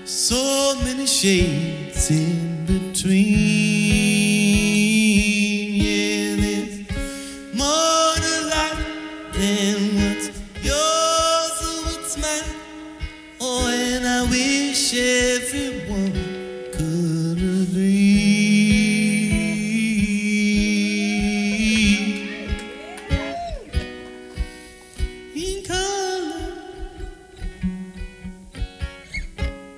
So many shades in between. Yeah, there's more to life than what's yours or what's mine. Oh, and I wish everyone